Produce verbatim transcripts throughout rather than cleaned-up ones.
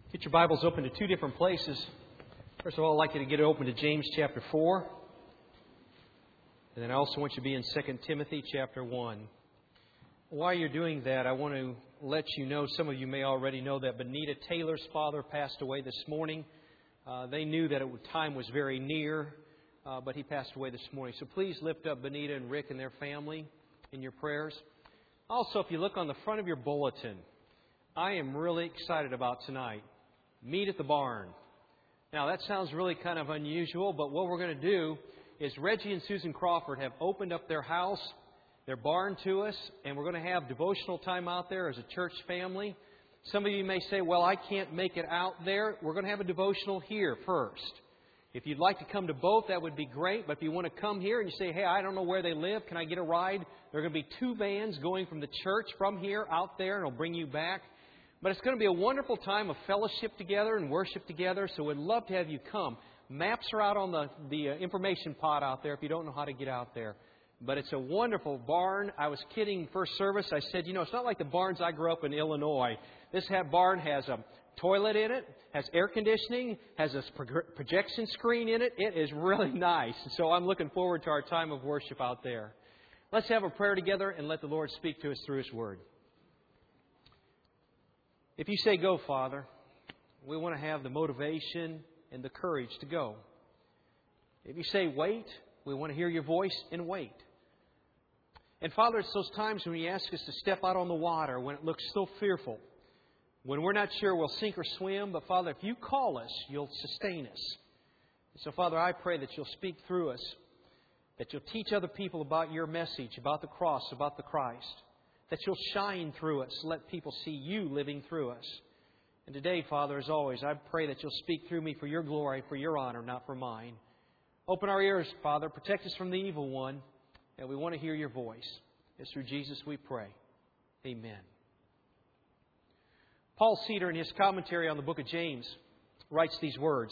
Get your Bibles open to two different places. First of all, I'd like you to get it open to James chapter four. And then I also want you to be in Second Timothy chapter one. While you're doing that, I want to let you know, some of you may already know that Benita Taylor's father passed away this morning. Uh, they knew that it, time was very near, uh, but he passed away this morning. So please lift up Benita and Rick and their family in your prayers. Also, if you look on the front of your bulletin, I am really excited about tonight. Meet at the barn. Now, that sounds really kind of unusual, but what we're going to do is Reggie and Susan Crawford have opened up their house, their barn to us, and we're going to have devotional time out there as a church family. Some of you may say, well, I can't make it out there. We're going to have a devotional here first. If you'd like to come to both, that would be great. But if you want to come here and you say, hey, I don't know where they live, can I get a ride? There are going to be two vans going from the church from here out there, and it'll bring you back. But it's going to be a wonderful time of fellowship together and worship together, so we'd love to have you come. Maps are out on the, the uh, information pod out there if you don't know how to get out there. But it's a wonderful barn. I was kidding first service. I said, you know, it's not like the barns I grew up in Illinois. This barn has a toilet in it, has air conditioning, has a projection screen in it. It is really nice. So I'm looking forward to our time of worship out there. Let's have a prayer together and let the Lord speak to us through His Word. If you say, go, Father, we want to have the motivation and the courage to go. If you say, wait, we want to hear your voice and wait. And Father, it's those times when you ask us to step out on the water when it looks so fearful, when we're not sure we'll sink or swim. But Father, if you call us, you'll sustain us. So Father, I pray that you'll speak through us, that you'll teach other people about your message, about the cross, about the Christ. That you'll shine through us. Let people see you living through us. And today, Father, as always, I pray that you'll speak through me for your glory, for your honor, not for mine. Open our ears, Father. Protect us from the evil one. And we want to hear your voice. It's through Jesus we pray. Amen. Paul Cedar, in his commentary on the book of James, writes these words.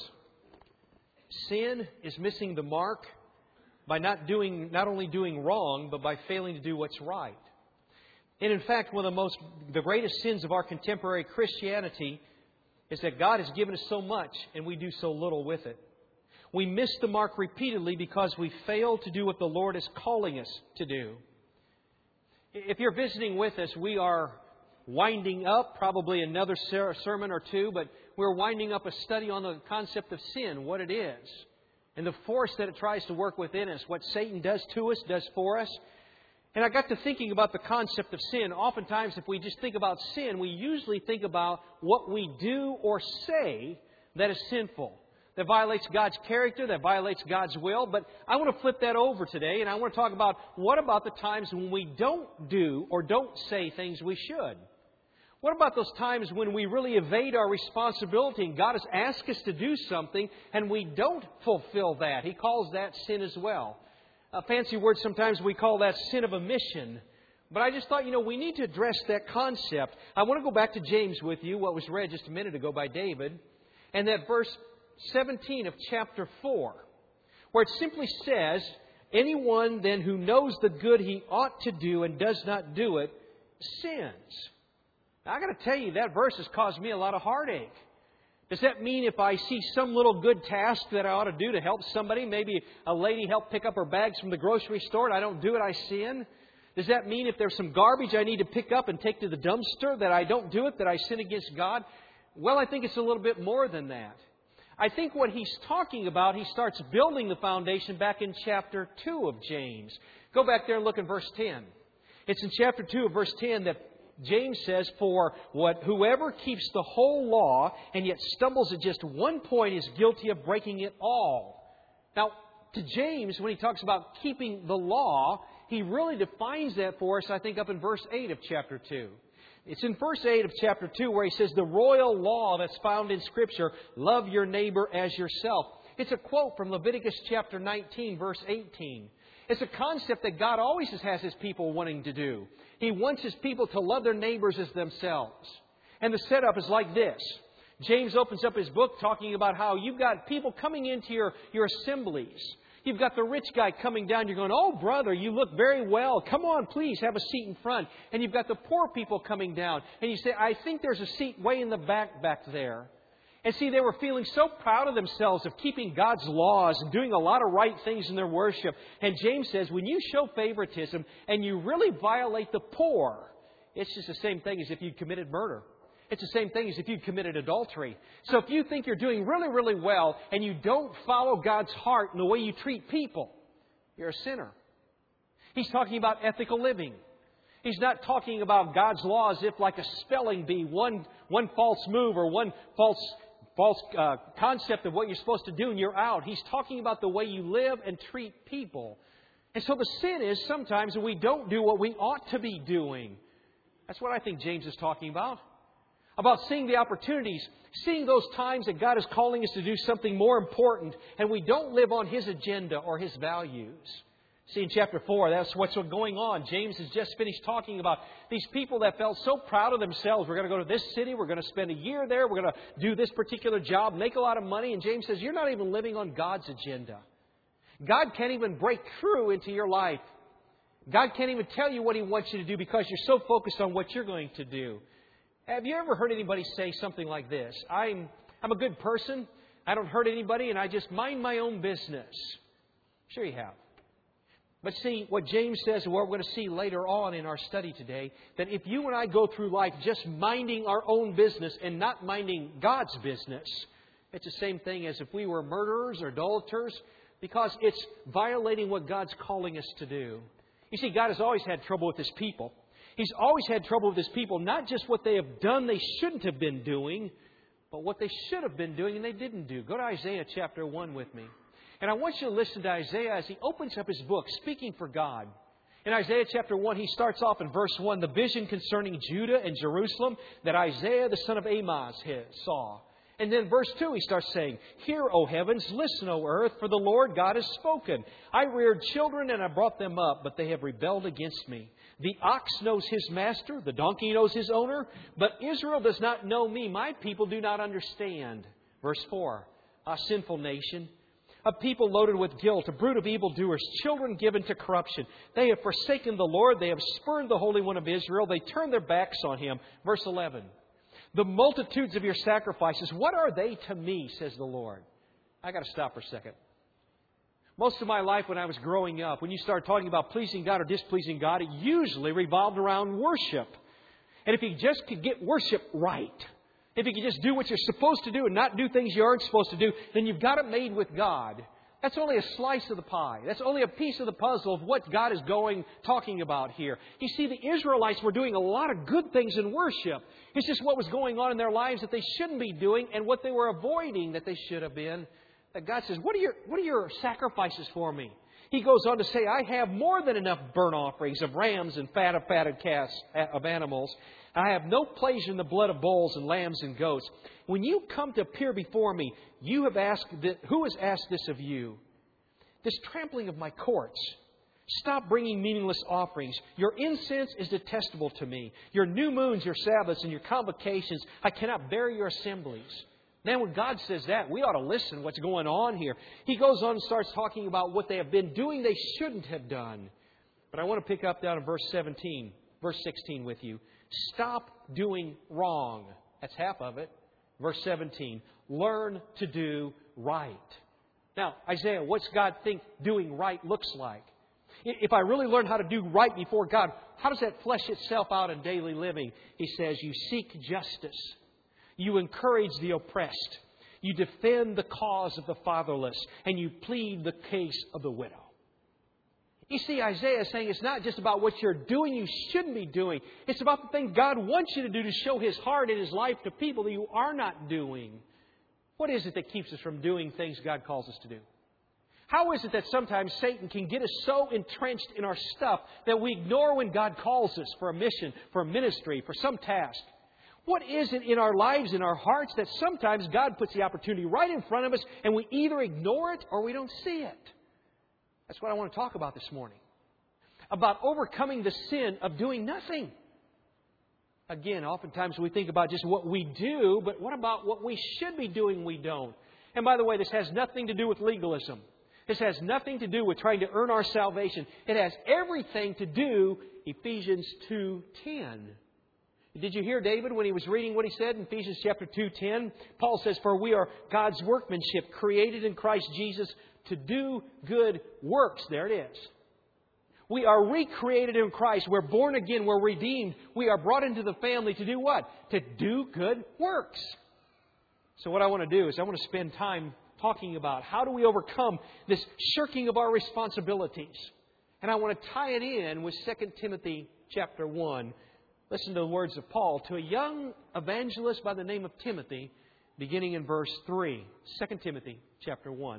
Sin is missing the mark by not doing, not only doing wrong, but by failing to do what's right. And in fact, one of the most, the greatest sins of our contemporary Christianity is that God has given us so much and we do so little with it. We miss the mark repeatedly because we fail to do what the Lord is calling us to do. If you're visiting with us, we are winding up probably another sermon or two, but we're winding up a study on the concept of sin, what it is, and the force that it tries to work within us, what Satan does to us, does for us. And I got to thinking about the concept of sin. Oftentimes, if we just think about sin, we usually think about what we do or say that is sinful, that violates God's character, that violates God's will. But I want to flip that over today, and I want to talk about what about the times when we don't do or don't say things we should? What about those times when we really evade our responsibility and God has asked us to do something and we don't fulfill that? He calls that sin as well. A fancy word, sometimes we call that sin of omission. But I just thought, you know, we need to address that concept. I want to go back to James with you, what was read just a minute ago by David, and that verse seventeen of chapter four, where it simply says, anyone then who knows the good he ought to do and does not do it, sins. Now, I got to tell you, that verse has caused me a lot of heartache. Does that mean if I see some little good task that I ought to do to help somebody, maybe a lady help pick up her bags from the grocery store and I don't do it, I sin? Does that mean if there's some garbage I need to pick up and take to the dumpster that I don't do it, that I sin against God? Well, I think it's a little bit more than that. I think what he's talking about, he starts building the foundation back in chapter two of James. Go back there and look in verse ten. It's in chapter two of verse ten that James says, for what whoever keeps the whole law and yet stumbles at just one point is guilty of breaking it all. Now, to James, when he talks about keeping the law, he really defines that for us, I think, up in verse eight of chapter two. It's in verse eight of chapter two where he says, the royal law that's found in Scripture, love your neighbor as yourself. It's a quote from Leviticus chapter nineteen, verse eighteen. It's a concept that God always has His people wanting to do. He wants His people to love their neighbors as themselves. And the setup is like this. James opens up his book talking about how you've got people coming into your, your assemblies. You've got the rich guy coming down. You're going, oh, brother, you look very well. Come on, please, have a seat in front. And you've got the poor people coming down. And you say, I think there's a seat way in the back back there. And see, they were feeling so proud of themselves of keeping God's laws and doing a lot of right things in their worship. And James says, when you show favoritism and you really violate the poor, it's just the same thing as if you committed murder. It's the same thing as if you committed adultery. So if you think you're doing really, really well and you don't follow God's heart in the way you treat people, you're a sinner. He's talking about ethical living. He's not talking about God's law as if like a spelling bee, one, one false move or one false, false uh, concept of what you're supposed to do and you're out. He's talking about the way you live and treat people. And so the sin is sometimes that we don't do what we ought to be doing. That's what I think James is talking about. About seeing the opportunities, seeing those times that God is calling us to do something more important and we don't live on His agenda or His values. See, in chapter four, that's what's going on. James has just finished talking about these people that felt so proud of themselves. We're going to go to this city. We're going to spend a year there. We're going to do this particular job, make a lot of money. And James says, you're not even living on God's agenda. God can't even break through into your life. God can't even tell you what He wants you to do because you're so focused on what you're going to do. Have you ever heard anybody say something like this? I'm, I'm a good person. I don't hurt anybody and I just mind my own business. Sure you have. But see, what James says and what we're going to see later on in our study today, that if you and I go through life just minding our own business and not minding God's business, it's the same thing as if we were murderers or idolaters, because it's violating what God's calling us to do. You see, God has always had trouble with His people. He's always had trouble with His people, not just what they have done they shouldn't have been doing, but what they should have been doing and they didn't do. Go to Isaiah chapter one with me. And I want you to listen to Isaiah as he opens up his book, speaking for God. In Isaiah chapter one, he starts off in verse one, the vision concerning Judah and Jerusalem that Isaiah the son of Amoz saw. And then verse two, he starts saying, Hear, O heavens, listen, O earth, for the Lord God has spoken. I reared children and I brought them up, but they have rebelled against me. The ox knows his master, the donkey knows his owner, but Israel does not know me. My people do not understand. Verse four, a sinful nation, a people loaded with guilt, a brood of evildoers, children given to corruption. They have forsaken the Lord. They have spurned the Holy One of Israel. They turn their backs on Him. Verse eleven. The multitudes of your sacrifices, what are they to me, says the Lord? I got to stop for a second. Most of my life when I was growing up, when you start talking about pleasing God or displeasing God, it usually revolved around worship. And if you just could get worship right, if you can just do what you're supposed to do and not do things you aren't supposed to do, then you've got it made with God. That's only a slice of the pie. That's only a piece of the puzzle of what God is going, talking about here. You see, the Israelites were doing a lot of good things in worship. It's just what was going on in their lives that they shouldn't be doing and what they were avoiding that they should have been. That God says, what are your, what are your sacrifices for me? He goes on to say, I have more than enough burnt offerings of rams and fat of fatted calves of animals. I have no pleasure in the blood of bulls and lambs and goats. When you come to appear before me, you have asked, that, who has asked this of you? This trampling of my courts. Stop bringing meaningless offerings. Your incense is detestable to me. Your new moons, your Sabbaths, and your convocations, I cannot bear your assemblies. Now, when God says that, we ought to listen to what's going on here. He goes on and starts talking about what they have been doing they shouldn't have done. But I want to pick up down in verse seventeen, verse sixteen with you. Stop doing wrong. That's half of it. Verse seventeen. Learn to do right. Now, Isaiah, what's God think doing right looks like? If I really learn how to do right before God, how does that flesh itself out in daily living? He says, you seek justice. You encourage the oppressed. You defend the cause of the fatherless. And you plead the case of the widow. You see, Isaiah is saying it's not just about what you're doing you shouldn't be doing. It's about the thing God wants you to do to show His heart in His life to people that you are not doing. What is it that keeps us from doing things God calls us to do? How is it that sometimes Satan can get us so entrenched in our stuff that we ignore when God calls us for a mission, for a ministry, for some task? What is it in our lives, in our hearts, that sometimes God puts the opportunity right in front of us and we either ignore it or we don't see it? That's what I want to talk about this morning. About overcoming the sin of doing nothing. Again, oftentimes we think about just what we do, but what about what we should be doing we don't? And by the way, this has nothing to do with legalism. This has nothing to do with trying to earn our salvation. It has everything to do, Ephesians two ten. Did you hear David when he was reading what he said in Ephesians chapter two ten? Paul says, "For we are God's workmanship, created in Christ Jesus to do good works." There it is. We are recreated in Christ. We're born again. We're redeemed. We are brought into the family to do what? To do good works. So what I want to do is I want to spend time talking about how do we overcome this shirking of our responsibilities. And I want to tie it in with Second Timothy chapter one. Listen to the words of Paul to a young evangelist by the name of Timothy, beginning in verse three. Second Timothy chapter one.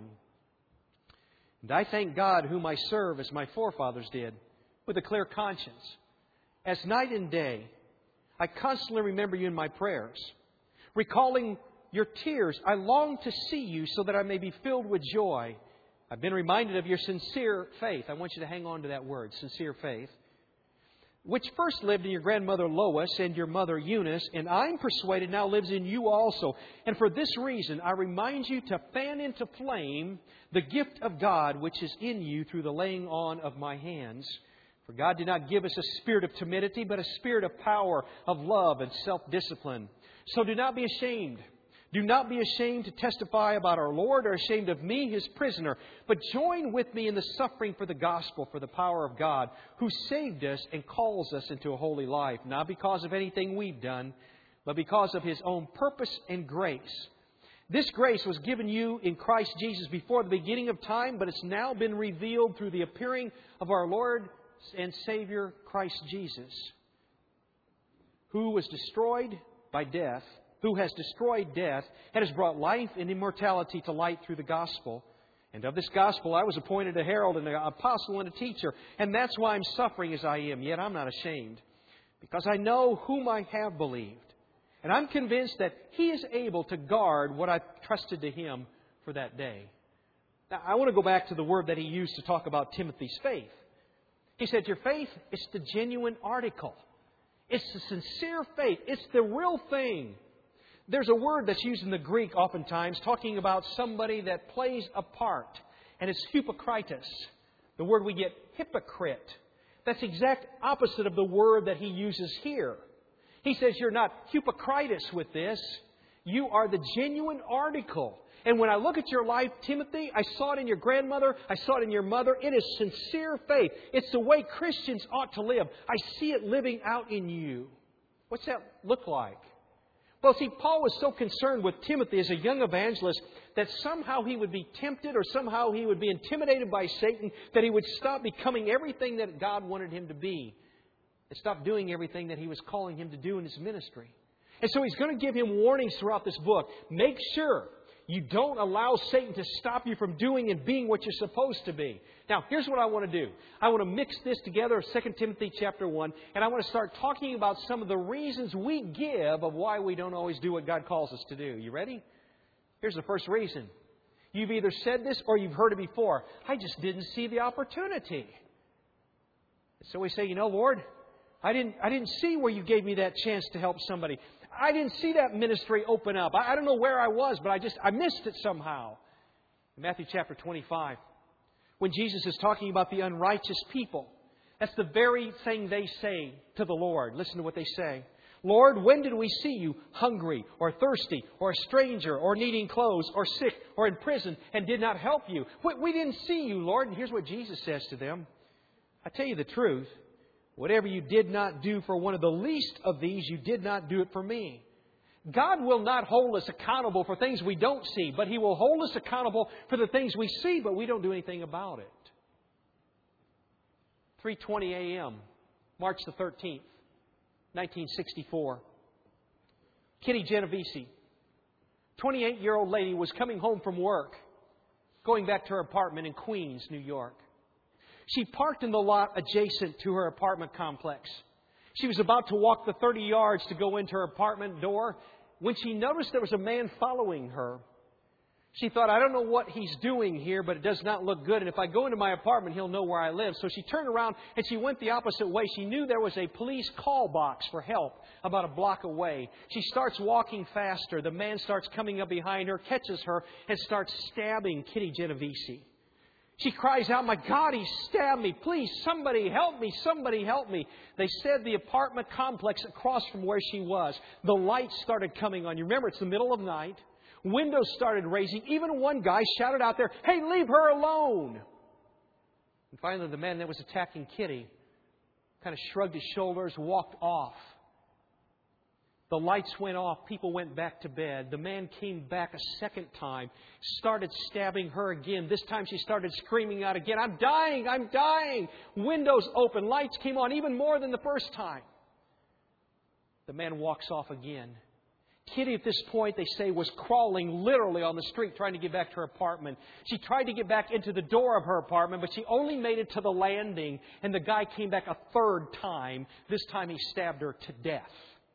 "And I thank God whom I serve as my forefathers did, with a clear conscience. As night and day, I constantly remember you in my prayers. Recalling your tears, I long to see you so that I may be filled with joy. I've been reminded of your sincere faith." I want you to hang on to that word, sincere faith. "Which first lived in your grandmother Lois and your mother Eunice, and I'm persuaded now lives in you also. And for this reason, I remind you to fan into flame the gift of God which is in you through the laying on of my hands. For God did not give us a spirit of timidity, but a spirit of power, of love, and self-discipline. So do not be ashamed. Do not be ashamed to testify about our Lord, or ashamed of me, His prisoner, but join with me in the suffering for the gospel, for the power of God, who saved us and calls us into a holy life, not because of anything we've done, but because of His own purpose and grace. This grace was given you in Christ Jesus before the beginning of time, but it's now been revealed through the appearing of our Lord and Savior, Christ Jesus, who was destroyed by death, who has destroyed death and has brought life and immortality to light through the gospel. And of this gospel I was appointed a herald and an apostle and a teacher. And that's why I'm suffering as I am. Yet I'm not ashamed, because I know whom I have believed. And I'm convinced that He is able to guard what I've trusted to Him for that day." Now, I want to go back to the word that he used to talk about Timothy's faith. He said, your faith is the genuine article. It's the sincere faith. It's the real thing. There's a word that's used in the Greek oftentimes talking about somebody that plays a part. And it's hypocritus. The word we get, hypocrite. That's the exact opposite of the word that he uses here. He says you're not hypocritus with this. You are the genuine article. And when I look at your life, Timothy, I saw it in your grandmother. I saw it in your mother. It is sincere faith. It's the way Christians ought to live. I see it living out in you. What's that look like? Well, see, Paul was so concerned with Timothy as a young evangelist that somehow he would be tempted or somehow he would be intimidated by Satan, that he would stop becoming everything that God wanted him to be and stop doing everything that He was calling him to do in his ministry. And so he's going to give him warnings throughout this book. Make sure you don't allow Satan to stop you from doing and being what you're supposed to be. Now, here's what I want to do. I want to mix this together, Second Timothy chapter one, and I want to start talking about some of the reasons we give of why we don't always do what God calls us to do. You ready? Here's the first reason. You've either said this or you've heard it before. I just didn't see the opportunity. So we say, you know, Lord, I didn't, I didn't see where You gave me that chance to help somebody. I didn't see that ministry open up. I, I don't know where I was, but I just, I missed it somehow. In Matthew chapter twenty-five, when Jesus is talking about the unrighteous people, that's the very thing they say to the Lord. Listen to what they say. Lord, when did we see You hungry or thirsty or a stranger or needing clothes or sick or in prison and did not help You? We, we didn't see You, Lord. And here's what Jesus says to them. I tell you the truth. Whatever you did not do for one of the least of these, you did not do it for Me. God will not hold us accountable for things we don't see, but He will hold us accountable for the things we see, but we don't do anything about it. three twenty a.m., March the thirteenth, nineteen sixty-four. Kitty Genovese, twenty-eight-year-old lady, was coming home from work, going back to her apartment in Queens, New York. She parked in the lot adjacent to her apartment complex. She was about to walk the thirty yards to go into her apartment door when she noticed there was a man following her. She thought, I don't know what he's doing here, but it does not look good. And if I go into my apartment, he'll know where I live. So she turned around and she went the opposite way. She knew there was a police call box for help about a block away. She starts walking faster. The man starts coming up behind her, catches her, and starts stabbing Kitty Genovese. She cries out, "My God, he stabbed me. Please, somebody help me. Somebody help me." They said the apartment complex across from where she was, the lights started coming on. You remember, it's the middle of night. Windows started raising. Even one guy shouted out there, "Hey, leave her alone." And finally, the man that was attacking Kitty kind of shrugged his shoulders, walked off. The lights went off. People went back to bed. The man came back a second time, started stabbing her again. This time she started screaming out again, "I'm dying! I'm dying!" Windows open. Lights came on even more than the first time. The man walks off again. Kitty, at this point, they say, was crawling literally on the street trying to get back to her apartment. She tried to get back into the door of her apartment, but she only made it to the landing, and the guy came back a third time. This time he stabbed her to death.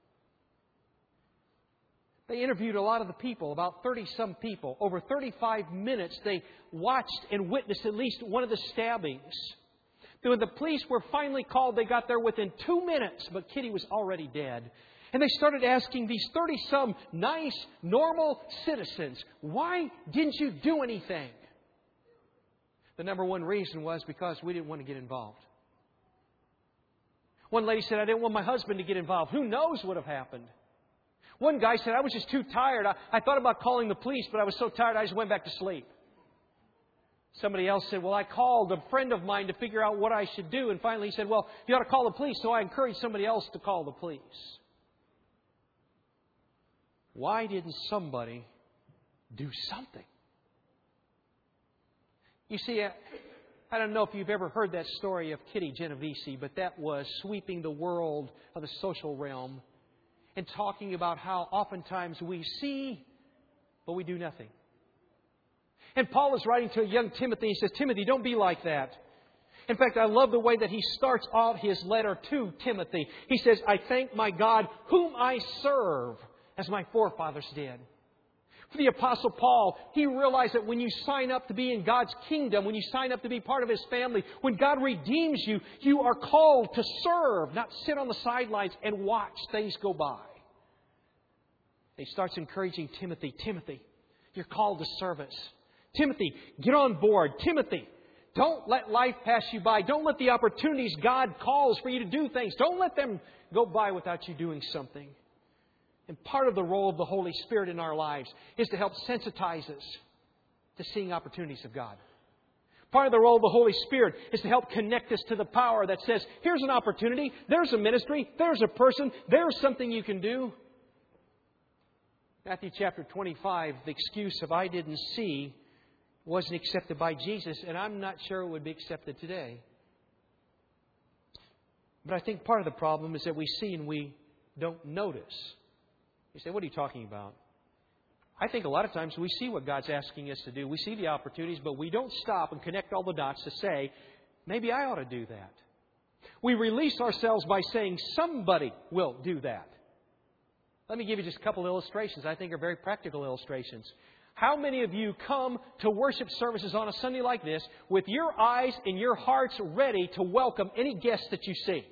They interviewed a lot of the people, about thirty-some people. Over thirty-five minutes, they watched and witnessed at least one of the stabbings. When the police were finally called, they got there within two minutes, but Kitty was already dead. And they started asking these thirty-some nice, normal citizens, "Why didn't you do anything?" The number one reason was because we didn't want to get involved. One lady said, "I didn't want my husband to get involved. Who knows what would have happened?" One guy said, "I was just too tired. I, I thought about calling the police, but I was so tired I just went back to sleep." Somebody else said, "Well, I called a friend of mine to figure out what I should do." And finally he said, "Well, you ought to call the police." So I encouraged somebody else to call the police. Why didn't somebody do something? You see, I, I don't know if you've ever heard that story of Kitty Genovese, but that was sweeping the world of the social realm and talking about how oftentimes we see, but we do nothing. And Paul is writing to a young Timothy. He says, "Timothy, don't be like that." In fact, I love the way that he starts off his letter to Timothy. He says, "I thank my God, whom I serve, as my forefathers did." For the Apostle Paul, he realized that when you sign up to be in God's kingdom, when you sign up to be part of His family, when God redeems you, you are called to serve, not sit on the sidelines and watch things go by. He starts encouraging Timothy, "Timothy, you're called to service. Timothy, get on board. Timothy, don't let life pass you by. Don't let the opportunities God calls for you to do things, don't let them go by without you doing something." And part of the role of the Holy Spirit in our lives is to help sensitize us to seeing opportunities of God. Part of the role of the Holy Spirit is to help connect us to the power that says, here's an opportunity, there's a ministry, there's a person, there's something you can do. Matthew chapter twenty-five, the excuse of "I didn't see" wasn't accepted by Jesus, and I'm not sure it would be accepted today. But I think part of the problem is that we see and we don't notice. You say, "What are you talking about?" I think a lot of times we see what God's asking us to do. We see the opportunities, but we don't stop and connect all the dots to say, maybe I ought to do that. We release ourselves by saying somebody will do that. Let me give you just a couple illustrations I think are very practical illustrations. How many of you come to worship services on a Sunday like this with your eyes and your hearts ready to welcome any guests that you see?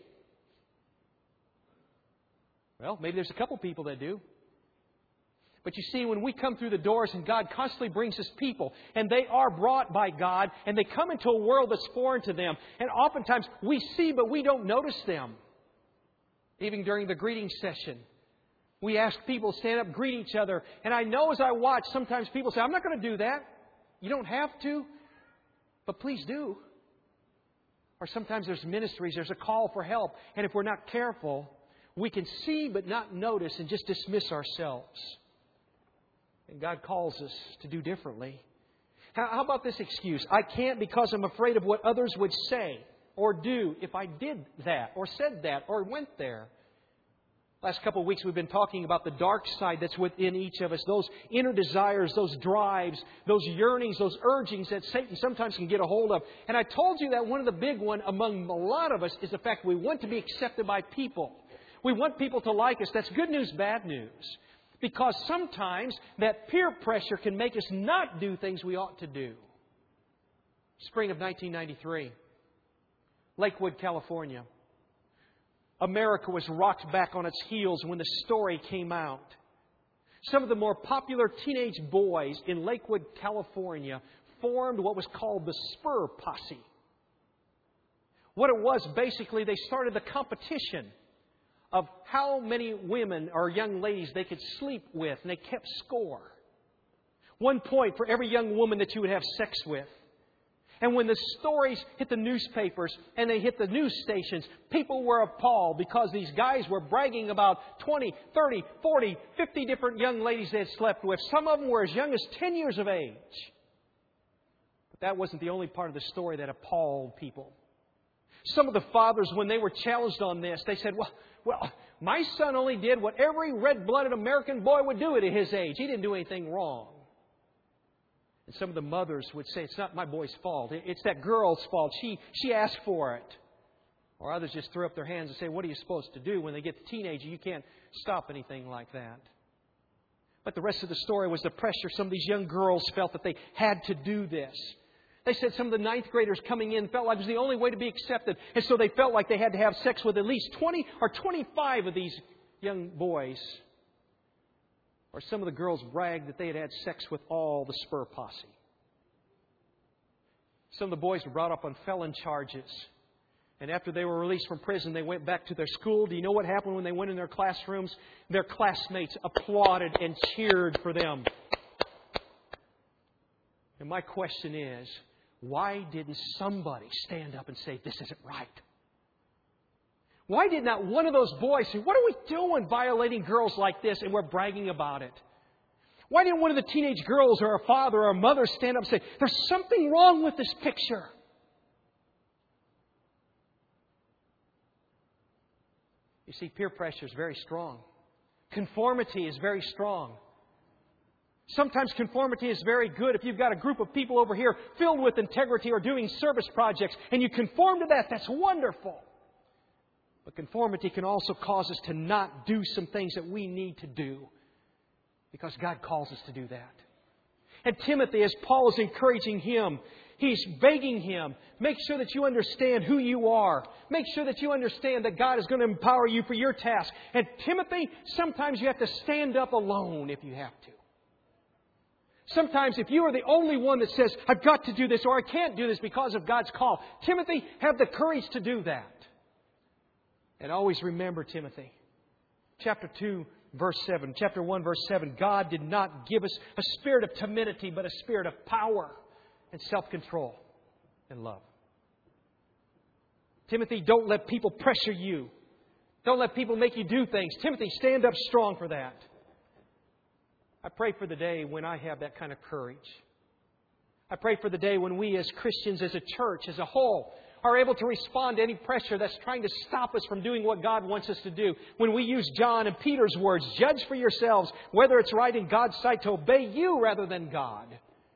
Well, maybe there's a couple people that do. But you see, when we come through the doors and God constantly brings us people, and they are brought by God, and they come into a world that's foreign to them, and oftentimes we see but we don't notice them. Even during the greeting session, we ask people to stand up, greet each other. And I know as I watch, sometimes people say, "I'm not going to do that." You don't have to, but please do. Or sometimes there's ministries, there's a call for help. And if we're not careful, we can see but not notice and just dismiss ourselves. And God calls us to do differently. How about this excuse? "I can't because I'm afraid of what others would say or do if I did that or said that or went there." Last couple of weeks we've been talking about the dark side that's within each of us. Those inner desires, those drives, those yearnings, those urgings that Satan sometimes can get a hold of. And I told you that one of the big ones among a lot of us is the fact we want to be accepted by people. We want people to like us. That's good news, bad news. Because sometimes that peer pressure can make us not do things we ought to do. Spring of nineteen ninety-three, Lakewood, California. America was rocked back on its heels when the story came out. Some of the more popular teenage boys in Lakewood, California formed what was called the Spur Posse. What it was, basically, they started the competition of how many women or young ladies they could sleep with, and they kept score. One point for every young woman that you would have sex with. And when the stories hit the newspapers and they hit the news stations, people were appalled because these guys were bragging about twenty, thirty, forty, fifty different young ladies they had slept with. Some of them were as young as ten years of age. But that wasn't the only part of the story that appalled people. Some of the fathers, when they were challenged on this, they said, well, well, my son only did what every red-blooded American boy would do at his age. He didn't do anything wrong. And some of the mothers would say, it's not my boy's fault. It's that girl's fault. She, she asked for it. Or others just throw up their hands and say, what are you supposed to do? When they get to teenager, you can't stop anything like that. But the rest of the story was the pressure. Some of these young girls felt that they had to do this. They said some of the ninth graders coming in felt like it was the only way to be accepted. And so they felt like they had to have sex with at least twenty or twenty-five of these young boys. Or some of the girls bragged that they had had sex with all the Spur Posse. Some of the boys were brought up on felon charges. And after they were released from prison, they went back to their school. Do you know what happened when they went in their classrooms? Their classmates applauded and cheered for them. And my question is, why didn't somebody stand up and say, this isn't right? Why did not one of those boys say, what are we doing violating girls like this, and we're bragging about it? Why didn't one of the teenage girls or a father or a mother stand up and say, there's something wrong with this picture? You see, peer pressure is very strong. Conformity is very strong. Sometimes conformity is very good. If you've got a group of people over here filled with integrity or doing service projects and you conform to that, that's wonderful. But conformity can also cause us to not do some things that we need to do because God calls us to do that. And Timothy, as Paul is encouraging him, he's begging him, make sure that you understand who you are. Make sure that you understand that God is going to empower you for your task. And Timothy, sometimes you have to stand up alone if you have to. Sometimes if you are the only one that says, I've got to do this or I can't do this because of God's call, Timothy, have the courage to do that. And always remember, Timothy, chapter two, verse seven, chapter one, verse seven, God did not give us a spirit of timidity, but a spirit of power and self-control and love. Timothy, don't let people pressure you. Don't let people make you do things. Timothy, stand up strong for that. I pray for the day when I have that kind of courage. I pray for the day when we as Christians, as a church, as a whole, are able to respond to any pressure that's trying to stop us from doing what God wants us to do. When we use John and Peter's words, judge for yourselves whether it's right in God's sight to obey you rather than God.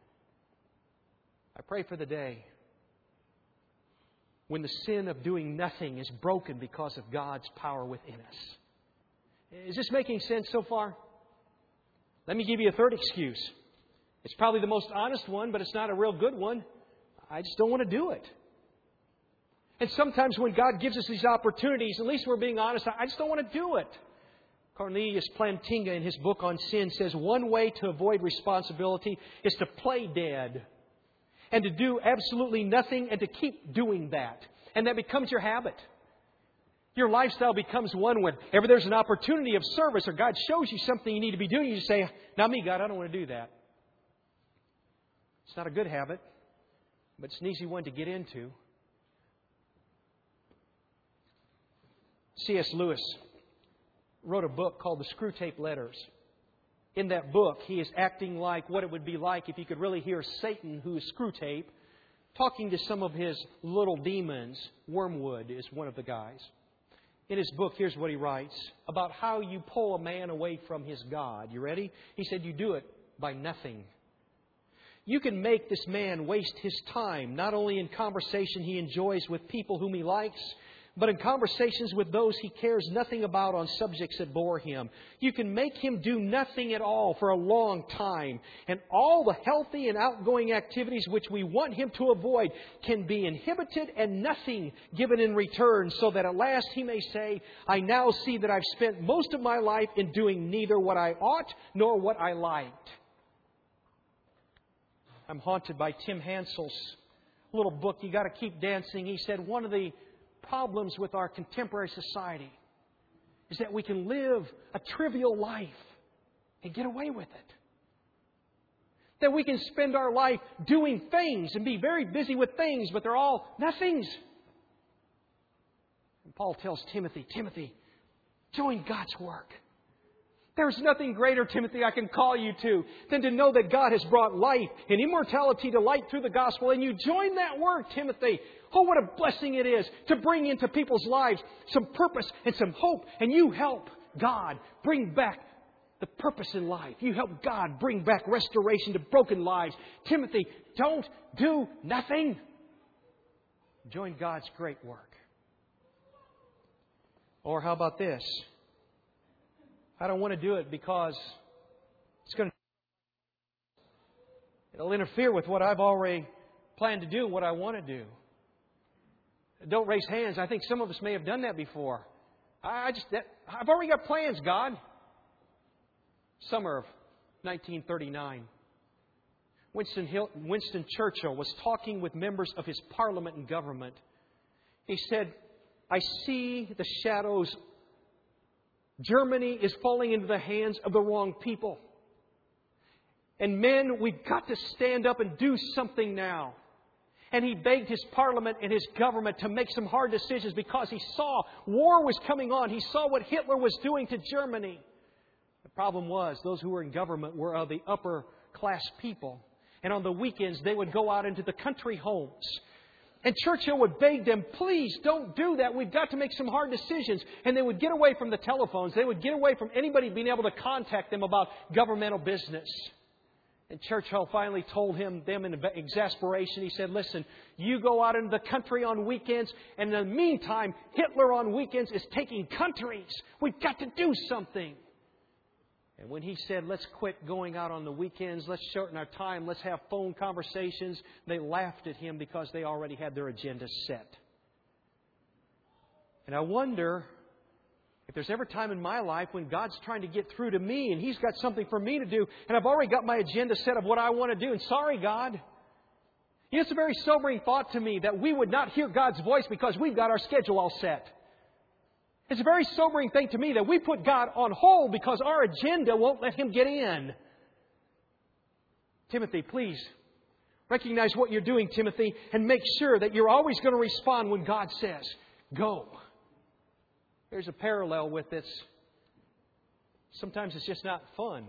I pray for the day when the sin of doing nothing is broken because of God's power within us. Is this making sense so far? Let me give you a third excuse. It's probably the most honest one, but it's not a real good one. I just don't want to do it. And sometimes when God gives us these opportunities, at least we're being honest, I just don't want to do it. Cornelius Plantinga, in his book on sin, says one way to avoid responsibility is to play dead and to do absolutely nothing and to keep doing that. And that becomes your habit. Your lifestyle becomes one whenever there's an opportunity of service or God shows you something you need to be doing, you just say, not me, God, I don't want to do that. It's not a good habit, but it's an easy one to get into. C S Lewis wrote a book called The Screwtape Letters. In that book, he is acting like what it would be like if you could really hear Satan, who is Screwtape, talking to some of his little demons. Wormwood is one of the guys. In his book, here's what he writes about how you pull a man away from his God. You ready? He said, you do it by nothing. You can make this man waste his time, not only in conversation he enjoys with people whom he likes, but in conversations with those he cares nothing about on subjects that bore him. You can make him do nothing at all for a long time. And all the healthy and outgoing activities which we want him to avoid can be inhibited and nothing given in return, so that at last he may say, I now see that I've spent most of my life in doing neither what I ought nor what I liked. I'm haunted by Tim Hansel's little book, You Got to Keep Dancing. He said one of the problems with our contemporary society is that we can live a trivial life and get away with it. That we can spend our life doing things and be very busy with things, but they're all nothings. And Paul tells Timothy, Timothy, join God's work. There's nothing greater, Timothy, I can call you to than to know that God has brought life and immortality to light through the gospel. And you join that work, Timothy. Oh, what a blessing it is to bring into people's lives some purpose and some hope. And you help God bring back the purpose in life. You help God bring back restoration to broken lives. Timothy, don't do nothing. Join God's great work. Or how about this? I don't want to do it because it's going to it'll interfere with what I've already planned to do and what I want to do. Don't raise hands. I think some of us may have done that before. I just that, I've already got plans, God. Summer of nineteen thirty-nine. Winston, Hill, Winston Churchill was talking with members of his parliament and government. He said, I see the shadows. Germany is falling into the hands of the wrong people. And men, we've got to stand up and do something now. And he begged his parliament and his government to make some hard decisions because he saw war was coming on. He saw what Hitler was doing to Germany. The problem was those who were in government were of the upper class people. And on the weekends, they would go out into the country homes. And Churchill would beg them, please don't do that. We've got to make some hard decisions. And they would get away from the telephones. They would get away from anybody being able to contact them about governmental business. And Churchill finally told him, them in exasperation, he said, listen, you go out into the country on weekends. And in the meantime, Hitler on weekends is taking countries. We've got to do something. And when he said, let's quit going out on the weekends, let's shorten our time, let's have phone conversations, they laughed at him because they already had their agenda set. And I wonder if there's ever time in my life when God's trying to get through to me and He's got something for me to do, and I've already got my agenda set of what I want to do. And sorry, God. You know, it's a very sobering thought to me that we would not hear God's voice because we've got our schedule all set. It's a very sobering thing to me that we put God on hold because our agenda won't let Him get in. Timothy, please recognize what you're doing, Timothy, and make sure that you're always going to respond when God says, go. There's a parallel with this. Sometimes it's just not fun.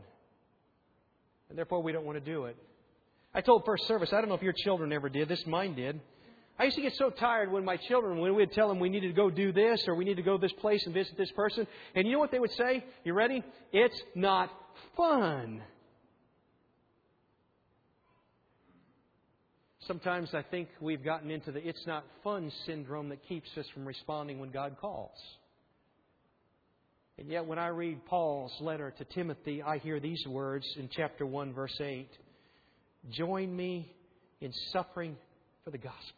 And therefore we don't want to do it. I told first service, I don't know if your children ever did this, mine did. I used to get so tired when my children, when we'd tell them we needed to go do this or we need to go this place and visit this person. And you know what they would say? You ready? It's not fun. Sometimes I think we've gotten into the it's not fun syndrome that keeps us from responding when God calls. And yet when I read Paul's letter to Timothy, I hear these words in chapter one, verse eight. Join me in suffering for the gospel.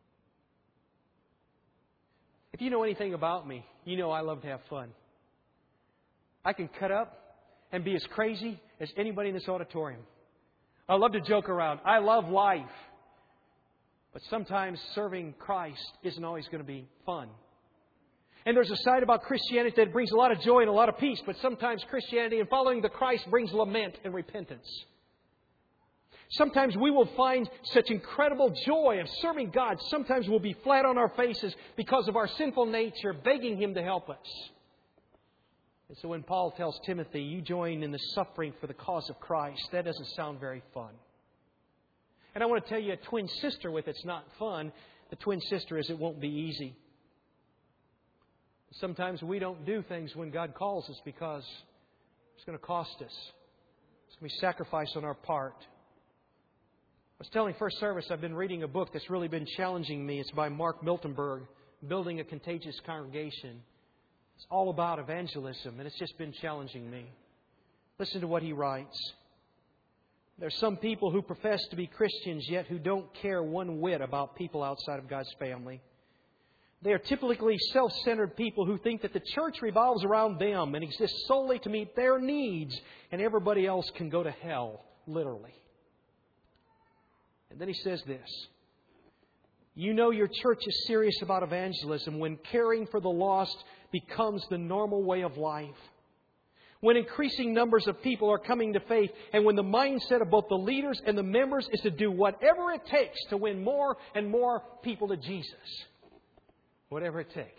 If you know anything about me, you know I love to have fun. I can cut up and be as crazy as anybody in this auditorium. I love to joke around. I love life. But sometimes serving Christ isn't always going to be fun. And there's a side about Christianity that brings a lot of joy and a lot of peace. But sometimes Christianity and following the Christ brings lament and repentance. Sometimes we will find such incredible joy of serving God. Sometimes we'll be flat on our faces because of our sinful nature, begging Him to help us. And so when Paul tells Timothy, you join in the suffering for the cause of Christ, that doesn't sound very fun. And I want to tell you, a twin sister with it's not fun. The twin sister is it won't be easy. Sometimes we don't do things when God calls us because it's going to cost us. It's going to be sacrifice on our part. I was telling first service, I've been reading a book that's really been challenging me. It's by Mark Miltenberg, Building a Contagious Congregation. It's all about evangelism, and it's just been challenging me. Listen to what he writes. There are some people who profess to be Christians, yet who don't care one whit about people outside of God's family. They are typically self-centered people who think that the church revolves around them and exists solely to meet their needs, and everybody else can go to hell, literally. And then he says this. You know your church is serious about evangelism when caring for the lost becomes the normal way of life. When increasing numbers of people are coming to faith, and when the mindset of both the leaders and the members is to do whatever it takes to win more and more people to Jesus. Whatever it takes.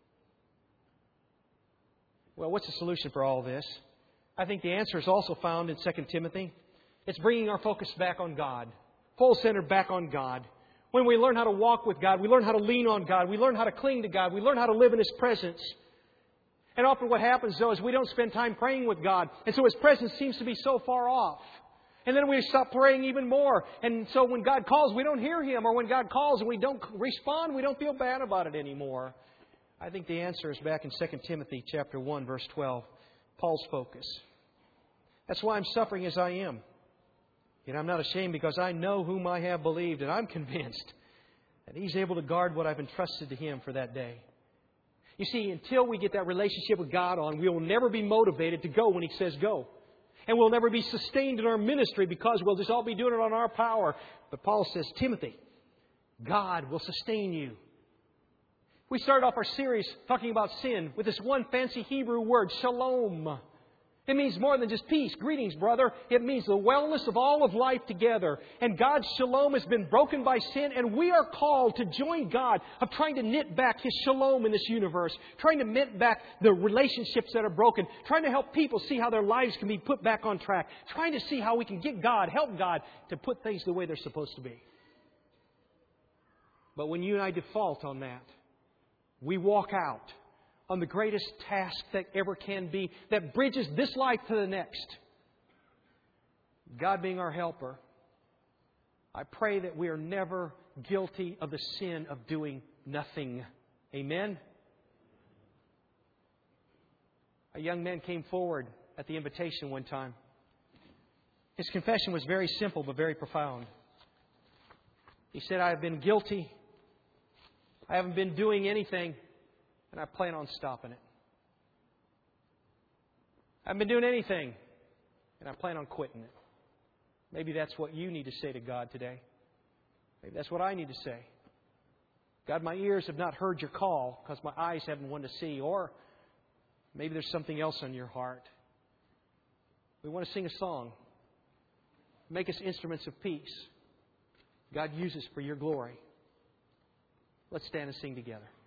Well, what's the solution for all this? I think the answer is also found in Second Timothy. It's bringing our focus back on God. Full-centered back on God. When we learn how to walk with God, we learn how to lean on God, we learn how to cling to God, we learn how to live in His presence. And often what happens, though, is we don't spend time praying with God. And so His presence seems to be so far off. And then we stop praying even more. And so when God calls, we don't hear Him. Or when God calls and we don't respond, we don't feel bad about it anymore. I think the answer is back in Second Timothy chapter one, verse twelve. Paul's focus. That's why I'm suffering as I am. Yet I'm not ashamed because I know whom I have believed. And I'm convinced that He's able to guard what I've entrusted to Him for that day. You see, until we get that relationship with God on, we will never be motivated to go when He says go. And we'll never be sustained in our ministry because we'll just all be doing it on our power. But Paul says, Timothy, God will sustain you. We started off our series talking about sin with this one fancy Hebrew word, shalom. It means more than just peace. Greetings, brother. It means the wellness of all of life together. And God's shalom has been broken by sin, and we are called to join God of trying to knit back His shalom in this universe, trying to knit back the relationships that are broken, trying to help people see how their lives can be put back on track, trying to see how we can get God, help God to put things the way they're supposed to be. But when you and I default on that, we walk out on the greatest task that ever can be, that bridges this life to the next. God being our helper, I pray that we are never guilty of the sin of doing nothing. Amen? A young man came forward at the invitation one time. His confession was very simple but very profound. He said, I have been guilty. I haven't been doing anything. And I plan on stopping it. I haven't been doing anything. And I plan on quitting it. Maybe that's what you need to say to God today. Maybe that's what I need to say. God, my ears have not heard your call because my eyes haven't wanted to see. Or maybe there's something else on your heart. We want to sing a song. Make us instruments of peace. God, use us for your glory. Let's stand and sing together.